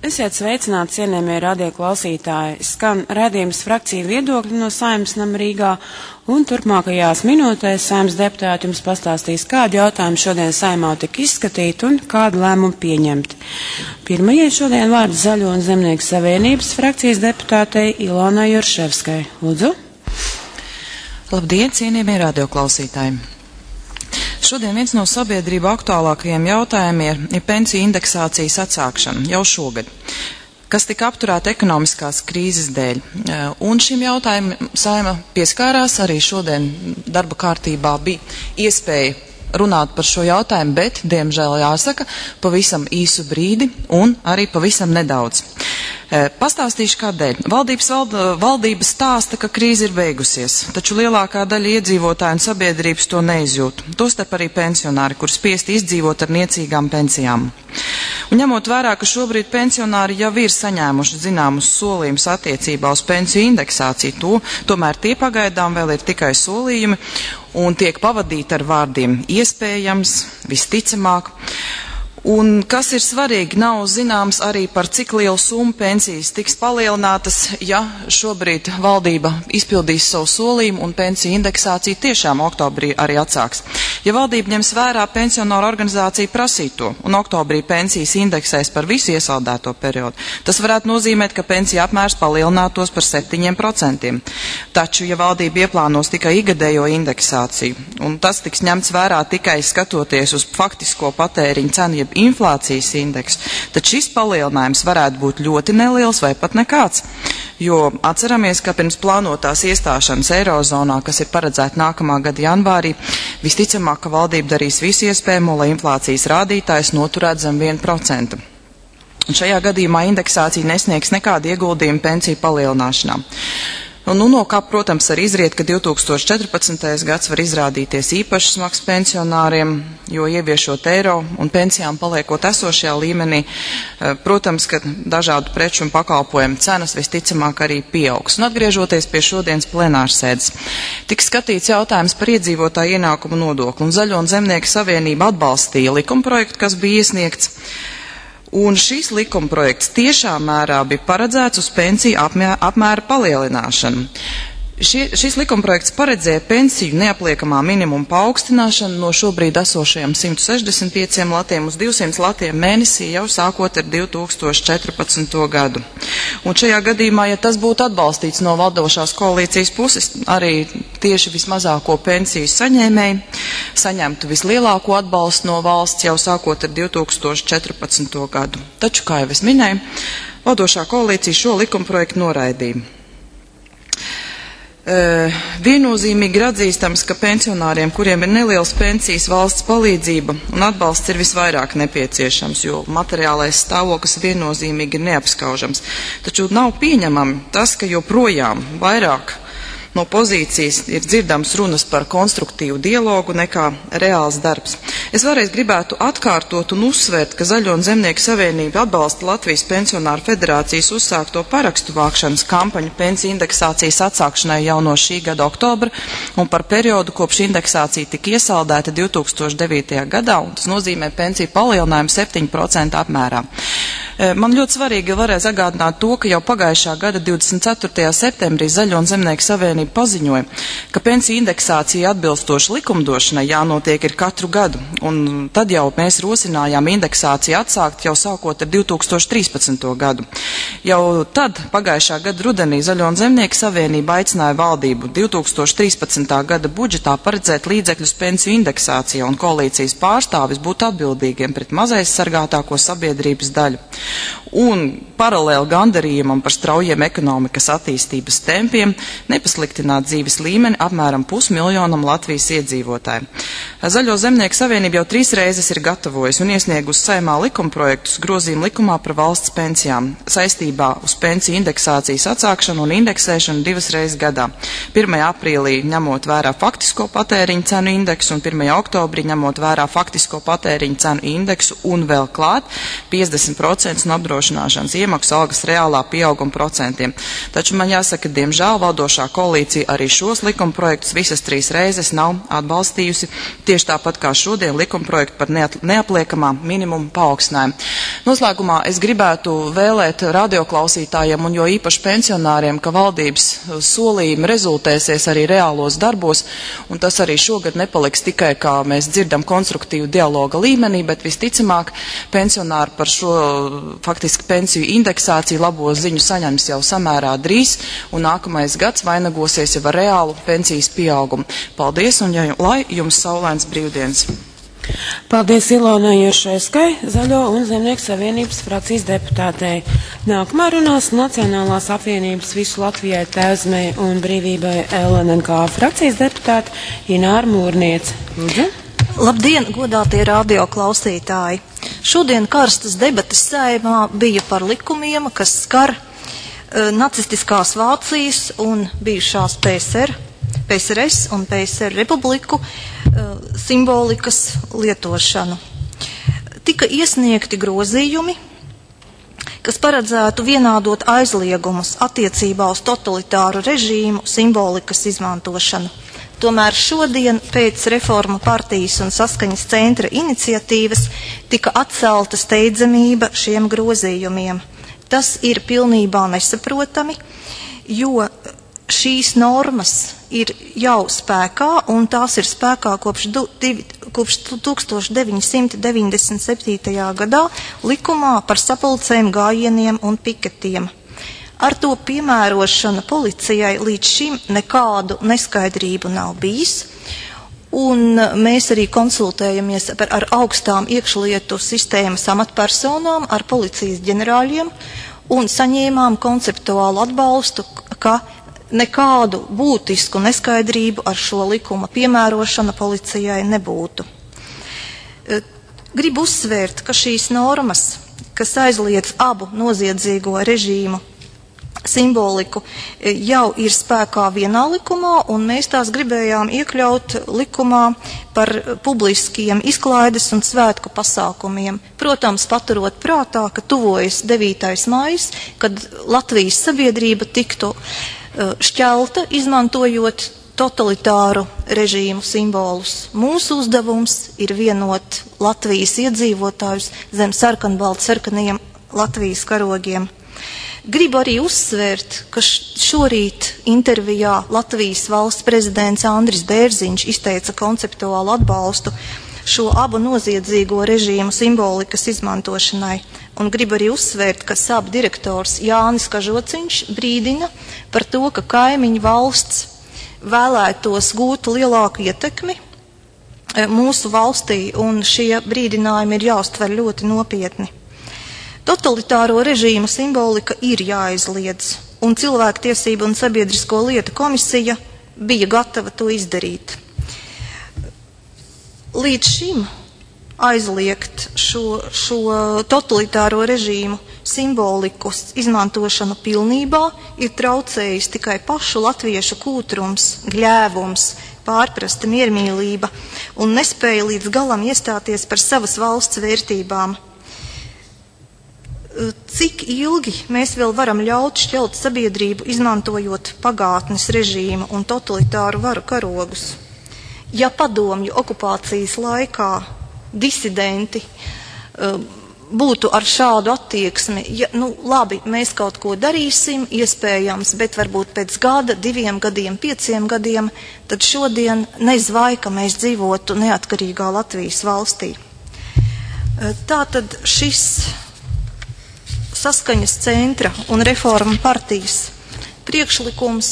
Esiet sveicināti, cienījamie radioklausītāji. Skan raidījums Frakcija viedokļi no Saeimas nama Rīgā, un turpmākajās minūtēs Saeimas deputāti jums pastāstīs, kādi jautājumi šodien Saeimā tika izskatīti un kādu lēmumu pieņemti. Pirmajai šodien vārds Zaļo un Zemnieku savienības frakcijas deputātei Ilonai Jurševskai. Lūdzu. Labdien, cienījamie radioklausītāji! Šodien viens no sabiedrību aktuālākajiem jautājumiem ir pensiju indeksācijas atsākšana jau šogad, kas tika apturēta ekonomiskās krīzes dēļ. Un šim jautājumam Saeima pieskārās, arī šodien darba kārtībā bija iespēja runāt par šo jautājumu, bet, diemžēl jāsaka, pavisam īsu brīdi un arī pavisam nedaudz. Pastāstīšu kādēļ. Valdība stāsta, ka krīze ir beigusies, taču lielākā daļa iedzīvotāju un sabiedrības to neizjūt. Tostarp arī pensionāri, kur spiesti izdzīvot ar niecīgām pensijām. Un ņemot vērā, ka šobrīd pensionāri jau ir saņēmuši zināmus solījumus attiecībā uz pensiju indeksāciju, tomēr tie pagaidām vēl ir tikai solījumi un tiek pavadīti ar vārdiem iespējams, visticamāk. Un, kas ir svarīgi, nav zināms arī par cik lielu summu pensijas tiks palielinātas, ja šobrīd valdība izpildīs savu solījumu un pensiju indeksācija tiešām oktobrī arī atsāks. Ja valdība ņems vērā pensionāru organizāciju prasīto un oktobrī pensijas indeksēs par visu iesaldēto periodu, tas varētu nozīmēt, ka pensija apmērs palielinātos par 7%. Taču, ja valdība ieplānos tikai igadējo indeksāciju, un tas tiks ņemts vērā tikai skatoties uz faktisko patēriņu cenu, inflācijas indeksu, tad šis palielinājums varētu būt ļoti neliels vai pat nekāds. Jo atceramies, ka pirms plānotās iestāšanas Eirozonā, kas ir paredzēta nākamā gada janvārī, visticamāk, ka valdība darīs visu iespējamo, lai inflācijas rādītājs noturētu zem 1%. Un šajā gadījumā indeksācija nesniegs nekādu ieguldījumu pensiju palielināšanā. Un no kā, protams, arī izriet, ka 2014. gads var izrādīties īpaši smags pensionāriem, jo ieviešot eiro un pensijām paliekot esošajā līmenī, protams, ka dažādu preču un pakalpojumu cenas visticamāk arī pieaugs. Un atgriežoties pie šodienas plenārsēdes, tika skatīts jautājums par iedzīvotāju ienākumu nodokli, un Zaļo un Zemnieku savienība atbalstīja likumprojektu, kas bija iesniegts. Un šīs likumprojekts tiešā mērā bija paredzēts uz pensiju apmēra palielināšanu. Šis likumprojekts paredzēja pensiju neapliekamā minimuma paaugstināšanu no šobrīd esošajiem 165 latiem uz 200 latiem mēnesī jau sākot ar 2014. gadu. Un šajā gadījumā, ja tas būtu atbalstīts no valdošās koalīcijas puses, arī tieši vismazāko pensiju saņēmēji saņemtu vislielāko atbalstu no valsts jau sākot ar 2014. gadu. Taču, kā jau es minēju, valdošā koalīcija šo likumprojektu noraidīja. Viennozīmīgi ir atzīstams, ka pensionāriem, kuriem ir nelielas pensijas, valsts palīdzība un atbalsts ir visvairāk nepieciešams, jo materiālais stāvoklis viennozīmīgi ir neapskaužams. Taču nav pieņemami tas, ka joprojām vairāk no pozīcijas ir dzirdams runas par konstruktīvu dialogu nekā reāls darbs. Es vēlreiz gribētu atkārtot un uzsvērt, ka Zaļo un Zemnieku savienība atbalsta Latvijas pensionāru federācijas uzsākto parakstu vākšanas kampaņu pensiju indeksācijas atsākšanai jau no šī gada oktobra un par periodu, kopš indeksācija tika iesaldēta 2009. gadā, un tas nozīmē pensiju palielinājumu 7% apmērā. Man ļoti svarīgi vēlreiz atgādināt to, ka jau pagājušā gada 24. septembrī Zaļo un Zemnieku savienība paziņoja, ka pensiju indeksācija atbilstoši likumdošanai jānotiek ir katru gadu, un tad jau mēs rosinājām indeksāciju atsākt jau sākot ar 2013. gadu. Jau tad, pagājušā gada rudenī, Zaļo un Zemnieku savienība aicināja valdību 2013. gada budžetā paredzēt līdzekļus pensiju indeksācijā, un koalīcijas pārstāvis būt atbildīgiem pret mazaizsargātāko sabiedrības daļu. Un paralēli gandarījumam par straujiem ekonomikas attīstības tempiem nepasliktināt dzīves līmeni apmēram 500 000 Latvijas iedzīvotāju. Zaļo Zemnieku savienība jau 3 reizes ir gatavojusi un iesniegusi Saeimā likumprojektus grozījumu likumā par valsts pensijām saistībā uz pensiju indeksācijas atsākšanu un indeksēšanu 2 reizes gadā. 1. aprīlī ņemot vērā faktisko patēriņu cenu indeksu un 1. oktobrī ņemot vērā faktisko patēriņu cenu indeksu un vēl klāt 50% no apdrošināšanas iemaksu algas reālā pieauguma procentiem. Taču man jāsaka, diemžēl valdošā koalīcija arī šos likumprojektus visas 3 reizes nav atbalstījusi, tieši tāpat kā šodien likumprojektu par neapliekamā minimuma paaugstinājumu. Noslēgumā es gribētu vēlēt radioklausītājiem un jo īpaši pensionāriem, ka valdības solījumi rezultēsies arī reālos darbos, un tas arī šogad nepaliks tikai, kā mēs dzirdam, konstruktīvu dialoga līmenī, bet visticamāk pensionāri par šo faktiski pensiju indeksāciju labo ziņu saņems jau samērā drīz, un nākamais gads vainagosies jau ar reālu pensijas pieaugumu. Paldies, un lai jums saulains brīvdienas! Paldies Ilonai Juršaiskai, Zaļo un Zemnieku savienības frakcijas deputātei. Nākamā runās Nacionālās apvienības Visu Latvijai Tēvzemei un brīvībai LNNK frakcijas deputāte Ināra Mūrniece. Lūdzu. Labdien, godātie radio klausītāji! Šodien karstas debates Saeimā bija par likumiem, kas skar nacistiskās Vācijas un bijušās PSRS un PSR republiku simbolikas lietošanu. Tika iesniegti grozījumi, kas paredzētu vienādot aizliegumus attiecībā uz totalitāru režīmu simbolikas izmantošanu. Tomēr šodien pēc Reformu partijas un Saskaņas centra iniciatīvas tika atcelta steidzamība šiem grozījumiem. Tas ir pilnībā nesaprotami, jo šīs normas ir jau spēkā, un tās ir spēkā kopš 1997. gadā likumā par sapulcēm, gājieniem un piketiem. Ar to piemērošanu policijai līdz šim nekādu neskaidrību nav bijis, un mēs arī konsultējamies ar augstām iekšlietu sistēmas amatpersonām, ar policijas ģenerāļiem, un saņēmām konceptuālu atbalstu, ka nekādu būtisku neskaidrību ar šo likuma piemērošanu policijai nebūtu. Gribu uzsvērt, ka šīs normas, kas aizliedz abu noziedzīgo režīmu simboliku, jau ir spēkā vienā likumā, un mēs tās gribējām iekļaut likumā par publiskiem izklaides un svētku pasākumiem. Protams, paturot prātā, ka tuvojas 9. maijs, kad Latvijas sabiedrība tiktu šķelta, izmantojot totalitāru režīmu simbolus. Mūsu uzdevums ir vienot Latvijas iedzīvotājus zem sarkanbaltsarkaniem Latvijas karogiem. Gribu arī uzsvērt, ka šorīt intervijā Latvijas valsts prezidents Andris Bērziņš izteica konceptuālu atbalstu šo abu noziedzīgo režīmu simbolikas izmantošanai. Un gribu arī uzsvērt, ka SAP direktors Jānis Kažociņš brīdina par to, ka kaimiņu valsts vēlētos gūt lielāku ietekmi mūsu valstī, un šie brīdinājumi ir jāuztver ļoti nopietni. Totalitāro režīmu simbolika ir jāaizliedz, un Cilvēktiesību un sabiedrisko lietu komisija bija gatava to izdarīt. Līdz šim aizliegt šo totalitāro režīmu simboliku izmantošanu pilnībā ir traucējis tikai pašu latviešu kūtrums, gļēvums, pārprasta miermīlība un nespēja līdz galam iestāties par savas valsts vērtībām. Cik ilgi mēs vēl varam ļaut šķelt sabiedrību, izmantojot pagātnes režīmu un totalitāru varu karogus? Ja padomju okupācijas laikā disidenti būtu ar šādu attieksmi, labi, mēs kaut ko darīsim, iespējams, bet varbūt pēc gada, 2 gadiem, 5 gadiem, tad šodien nezvai, ka mēs dzīvotu neatkarīgā Latvijas valstī. Tātad šis Saskaņas centra un Reformu partijas priekšlikums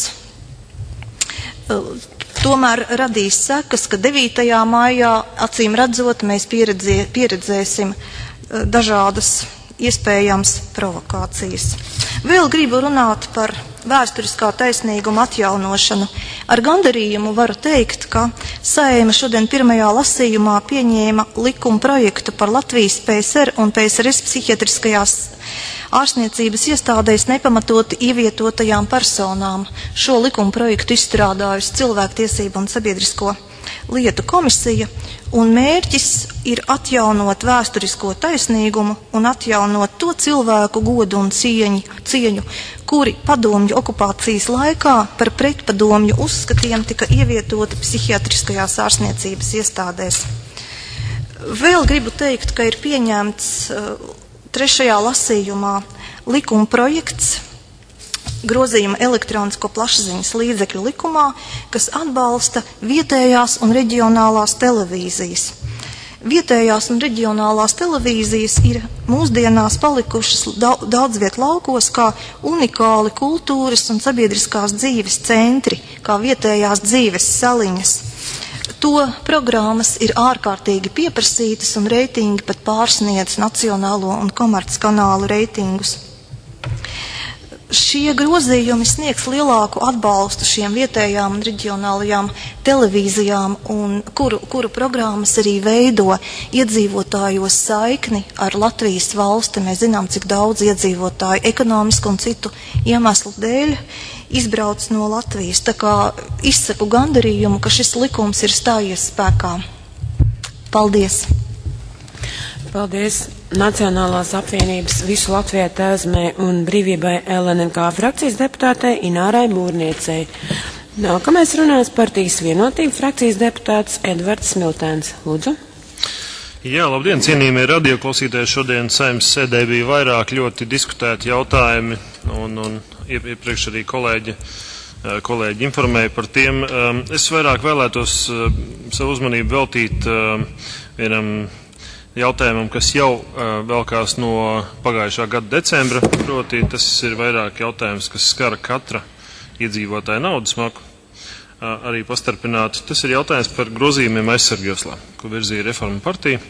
tomēr radīs sekas, ka 9. maijā, acīm redzot, mēs pieredzēsim dažādas iespējams provokācijas. Vēl gribu runāt par vēsturiskā taisnīguma atjaunošanu. Ar gandarījumu varu teikt, ka Saeima šodien pirmajā lasījumā pieņēma likuma projektu par Latvijas PSR un PSRS psihiatriskajās ārstniecības iestādēs nepamatoti ievietotajām personām. Šo likuma projektu izstrādājusi Cilvēktiesību un sabiedrisko lietu komisija, un mērķis ir atjaunot vēsturisko taisnīgumu un atjaunot to cilvēku godu un cieņu, kuri padomju okupācijas laikā par pretpadomju uzskatiem tika ievietoti psihiatriskajās ārstniecības iestādēs. Vēl gribu teikt, ka ir pieņemts 3. lasījumā likuma projekts grozījuma elektronisko plašsaziņas līdzekļu likumā, kas atbalsta vietējās un reģionālās televīzijas. Vietējās un reģionālās televīzijas ir mūsdienās palikušas daudz viet laukos kā unikāli kultūras un sabiedriskās dzīves centri, kā vietējās dzīves saliņas. To programmas ir ārkārtīgi pieprasītas un reitingi pat pārsniedz nacionālo un komerckanālu reitingus. Šie grozījumi sniegs lielāku atbalstu šiem vietējām un reģionālajām televīzijām, un kuru programmas arī veido iedzīvotājos saikni ar Latvijas valsti. Mēs zinām, cik daudz iedzīvotāju ekonomisku un citu iemeslu dēļ izbrauc no Latvijas. Tā kā izsaku gandarījumu, ka šis likums ir stājies spēkā. Paldies! Paldies Nacionālās apvienības Visu Latviju Tēzmē un Brīvībai LNK frakcijas deputātei Inārai Mūrniecei. Nākamais runās partijas Vienotība frakcijas deputāts Edvards Smiltēns. Lūdzu. Jā, labdien, cienījamie radioklausītāji. Šodien Saeimas sēdē bija vairāk ļoti diskutēti jautājumi, un iepriekš arī kolēģi informēja par tiem. Es vairāk vēlētos savu uzmanību veltīt vienam jautājumam, kas jau velkās no pagājušā gada decembra, proti tas ir vairāk jautājums, kas skara katra iedzīvotāja naudas maku, arī pastarpināti. Tas ir jautājums par grozījumiem aizsargjoslā, ko virzīja Reforma partija,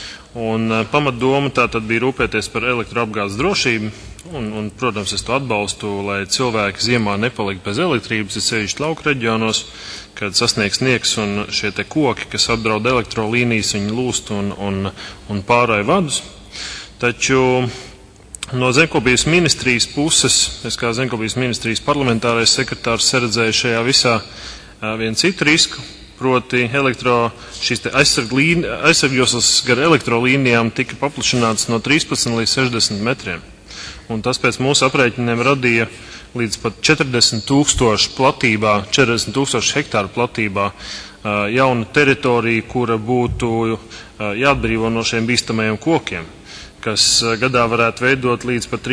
un pamatdoma tā tad bija rūpēties par elektroapgādes drošību, un, protams, es to atbalstu, lai cilvēki ziemā nepalikt bez elektrības, ir sevišķi lauku reģionos, kad sasniegs sniegs un šie te koki, kas apdraud elektrolīnijas, viņi lūst un pārāja vadus. Taču no Zemkopības ministrijas puses, es kā Zemkopības ministrijas parlamentārais sekretārs saredzēju šajā visā vienu citu risku, proti šīs te aizsargjoslas gar elektrolīnijām tika paplašināts no 13 līdz 60 metriem. Un tas pēc mūsu aprēķiniem radīja līdz pat 40,000 platībā, 40,000 hektāru platībā jauna teritorija, kura būtu jāatbrīvo no šiem bīstamajiem kokiem, kas gadā varētu veidot līdz pat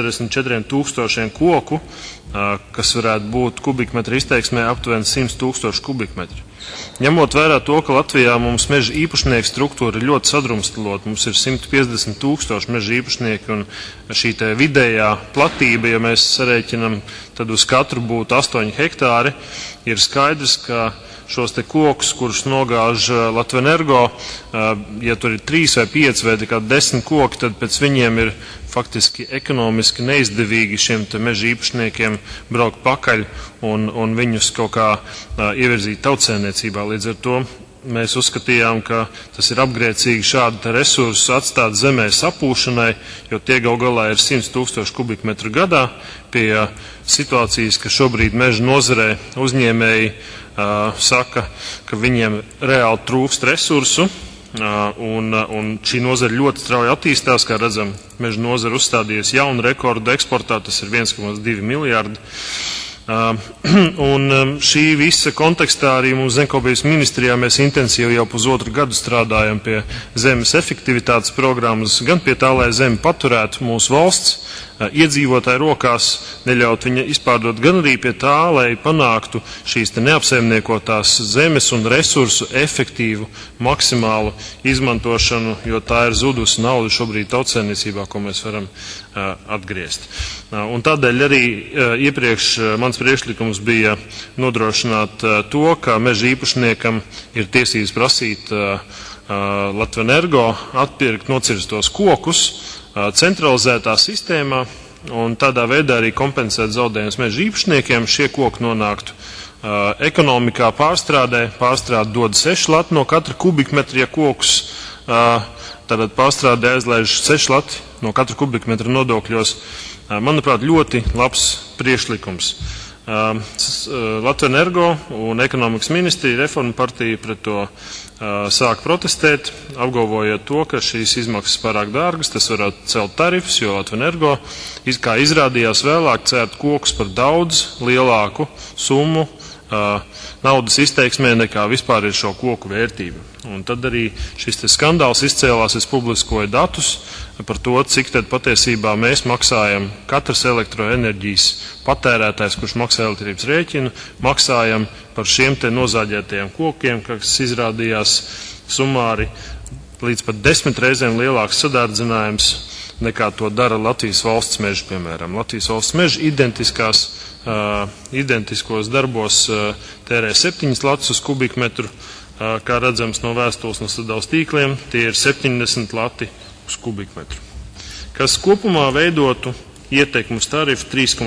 344,000 koku, kas varētu būt kubikmetru izteiksmē aptuveni 100,000 kubikmetru. Ņemot vērā to, ka Latvijā mums meža īpašnieku struktūra ir ļoti sadrumstalota, mums ir 150,000 meža īpašnieki, un šī te vidējā platība, ja mēs sarēķinam, tad uz katru būtu 8 hektāri, ir skaidrs, ka šos te kokus, kurus nogāž Latvenergo, ja tur ir 3 vai 5 vai 10 koki, tad pēc viņiem ir faktiski ekonomiski neizdevīgi šiem te meža īpašniekiem braukt pakaļ un viņus kaut kā ievirzīt tautsēmniecībā. Līdz ar to mēs uzskatījām, ka tas ir apgrēcīgi šādu te resursu atstāt zemē sapūšanai, jo tie gal galā ir 100,000 kubikmetru gadā pie situācijas, ka šobrīd meža nozarē uzņēmēji saka, ka viņiem reāli trūkst resursu, un šī nozara ļoti strauji attīstās, kā redzam, meža nozara uzstādījies jaunu rekordu eksportā, tas ir 1,2 miljārdi. Un šī visa kontekstā arī mums Zemkopības ministrijā mēs intensīvi jau pusotru gadu strādājam pie zemes efektivitātes programmas, gan pie tā, lai zemi paturētu mūsu valsts iedzīvotāju rokās, neļaut viņa izpārdot, gan arī pie tā, lai panāktu šīs te neapsaimniekotās zemes un resursu efektīvu, maksimālu izmantošanu, jo tā ir zudusi nauda šobrīd tautsēmniecībā, ko mēs varam atgriezt. Un tādēļ arī iepriekš mans priekšlikums bija nodrošināt to, ka meža īpašniekam ir tiesības prasīt Latvenergo atpirkt nocirstos kokus centralizētā sistēmā un tādā veidā arī kompensēt zaudējumus meža īpašniekiem. Šie koki nonāktu ekonomikā pārstrādē dod 6 lati no katra kubikmetra, ja kokus tātad pārstrādē aizlaiž 6 lati no katra kubikmetra nodokļos. Manuprāt, ļoti labs priekšlikums. Latvenergo un ekonomikas ministrija Reforma partija pret to sāk protestēt, apgalvojot to, ka šīs izmaksas pārāk dārgas, tas varētu celt tarifus, jo Latvenergo, kā izrādījās vēlāk, cērt kokus par daudz lielāku summu naudas izteiksmē nekā vispār ir šo koku vērtība. Un tad arī šis te skandāls izcēlās, es publiskoju datus par to, cik tad patiesībā mēs maksājam, katrs elektroenerģijas patērētājs, kurš maksā elektrības rēķinu, maksājam par šiem te nozāģētajiem kokiem, kas izrādījās sumāri līdz pat 10 reizēm lielāks sadārdzinājums nekā to dara Latvijas valsts meži, piemēram. Latvijas valsts meži identiskos darbos tērē 7 latus uz kubikmetru, kā redzams no vēstules no sadales tīkliem, tie ir 70 lati uz kubikmetru, kas kopumā veidotu ietekmu uz tarifu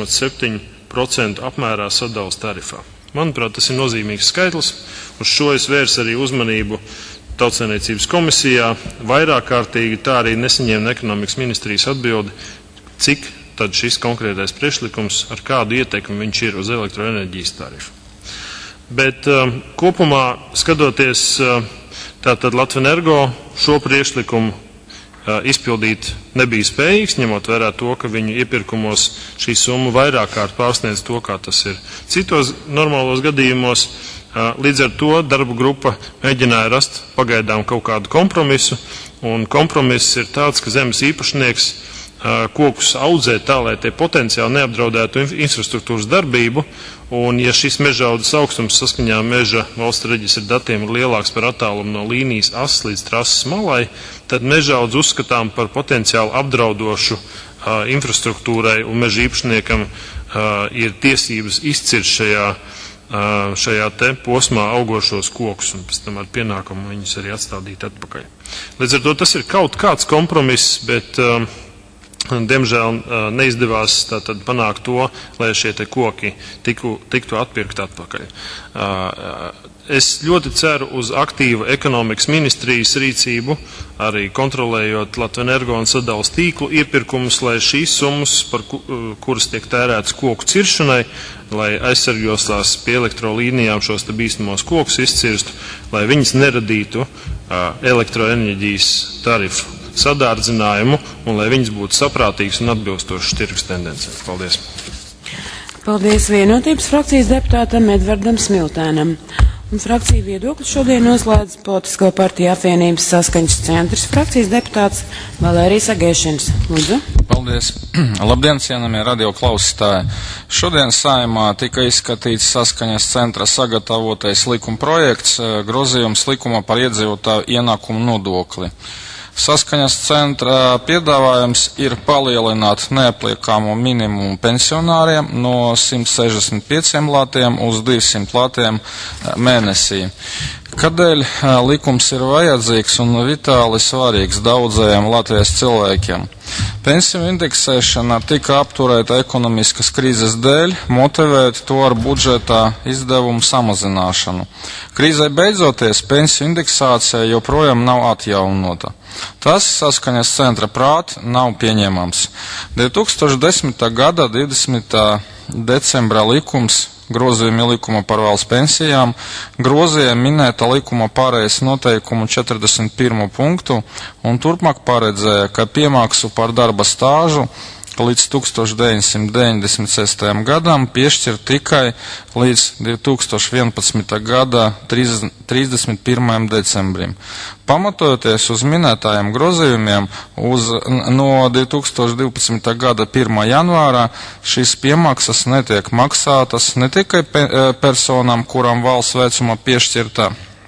3,7% apmērā sadales tarifā. Manuprāt, tas ir nozīmīgs skaitlis, uz šo es vērs arī uzmanību Tautsaimniecības komisijā, vairāk kārtīgi tā arī nesaņēma ekonomikas ministrijas atbildi, cik tad šis konkrētais priekšlikums, ar kādu ietekmi viņš ir uz elektroenerģijas tarifu. Bet kopumā skatoties, tātad Latvenergo šo priekšlikumu izpildīt nebija spējīgs, ņemot vērā to, ka viņu iepirkumos šī summa vairāk kārt pārsniedz to, kā tas ir citos normālos gadījumos. Līdz ar to darba grupa mēģināja rast pagaidām kaut kādu kompromisu, un kompromiss ir tāds, ka zemes īpašnieks kokus audzē tā, lai tie potenciāli neapdraudētu infrastruktūras darbību, un ja šis mežaudzes augstums saskaņā meža valsts reģistra datiem ir lielāks par attālumu no līnijas asas līdz trases malai, tad mežaudzi uzskatām par potenciāli apdraudošu infrastruktūrai, un meža īpašniekam ir tiesības izcirt šajā te posmā augošos kokus, un pēc tam ar pienākumu viņus arī atstādīt atpakaļ. Līdz ar to tas ir kaut kāds kompromiss, bet diemžēl neizdevās tātad panākt to, lai šie te koki tiktu atpirkt atpakaļ. Es ļoti ceru uz aktīvu ekonomikas ministrijas rīcību, arī kontrolējot Latvenergo un sadales tīklu iepirkumus, lai šīs summas, kuras tiek tērētas koku ciršanai, lai aizsargjoslās pie elektrolīnijām šos te bīstamos kokus izcirstu, lai viņas neradītu elektroenerģijas tarifu sadārdzinājumu un lai viņas būtu saprātīgas un atbilstošas tirgus tendencēm. Paldies. Paldies Vienotības frakcijas deputātam Edvardam Smiltēnam. Un frakciju viedokli šodien noslēdz Politisko partiju apvienības Saskaņas centrs frakcijas deputāts Valērijas Agēšins. Lūdzu. Paldies. Labdien, cienamie radio klausītāji. Šodien Saeimā tika izskatīts Saskaņas centra sagatavotais likuma projekts, grozījums likuma par iedzīvotāju ienākumu nodokli. Saskaņas centra piedāvājums ir palielināt neapliekamo minimumu pensionāriem no 165 latiem uz 200 latiem mēnesī. Kādēļ likums ir vajadzīgs un vitāli svarīgs daudzajiem Latvijas cilvēkiem? Pensiju indeksēšana tika apturēta ekonomiskas krīzes dēļ, motivēt to ar budžetā izdevumu samazināšanu. Krīzai beidzoties, pensiju indeksācija joprojām nav atjaunota. Tas Saskaņas centra prāt nav pieņemams. 2010. gada 20. decembra likums grozījumi likuma par valsts pensijām grozīja minēta likuma pārējas noteikumu 41. punktu un turpmāk paredzēja, ka piemaksu par darba stāžu līdz 1996. gadam piešķir tikai līdz 2011. gada 31. decembrim. Pamatojoties uz minētājiem grozījumiem, no 2012. gada 1. janvārā šīs piemaksas netiek maksātas ne tikai personām, kuram valsts vecuma piešķirta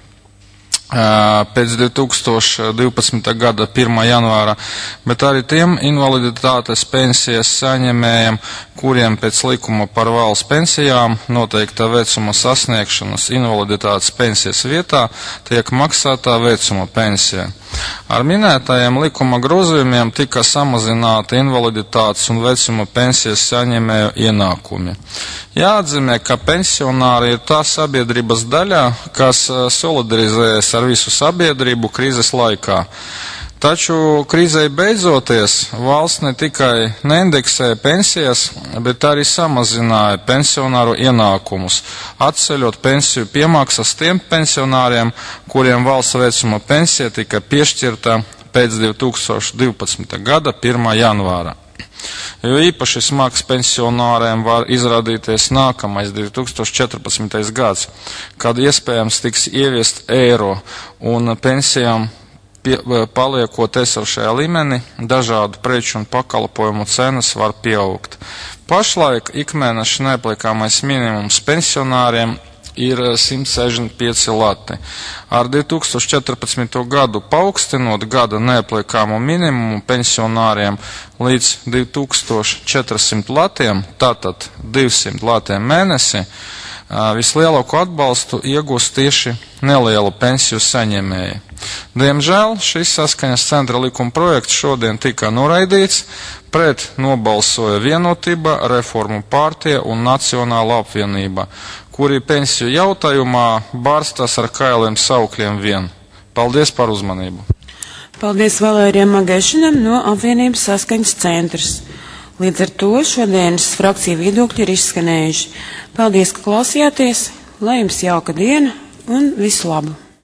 pēc 2012. gada 1. janvāra, bet arī tiem invaliditātes pensijas saņēmējiem, kuriem pēc likuma par valsts pensijām noteikta vecuma sasniegšanas invaliditātes pensijas vietā tiek maksātā vecuma pensija. Ar minētajiem likuma grozījumiem tika samazināta invaliditātes un vecuma pensijas saņēmēju ienākumi. Jāatzīmē, ka pensionāri ir tā sabiedrības daļa, kas solidarizējas ar visu sabiedrību krīzes laikā. Taču krīzei beidzoties, valsts ne tikai neindeksēja pensijas, bet arī samazināja pensionāru ienākumus, atceļot pensiju piemaksas tiem pensionāriem, kuriem valsts vecuma pensija tika piešķirta pēc 2012. gada 1. janvāra. Jo īpaši smags pensionāriem var izrādīties nākamais 2014. gads, kad iespējams tiks ieviest eiro un pensijām paliekot esošajā līmenī, dažādu preču un pakalpojumu cenas var pieaugt. Pašlaik ikmēneša neapliekamais minimums pensionāriem ir 165 lati. Ar 2014. gadu paaugstinot gada neapliekamo minimumu pensionāriem līdz 2400 latiem, tātad 200 latiem mēnesi, vislielāko atbalstu iegūst tieši nelielu pensiju saņēmēji. Diemžēl šis saskaņas centra likuma projekts šodien tika noraidīts, pret nobalsoja Vienotība, Reformu partija un Nacionāla apvienība, kuri pensiju jautājumā bārstas ar kailiem saukļiem vien. Paldies par uzmanību. Paldies Valērijam Magēšinam no apvienības saskaņas centrs. Līdz ar to šodienas frakciju viedokļi ir izskanējuši. Paldies, ka klausījāties, lai jums jauka diena un visu labu!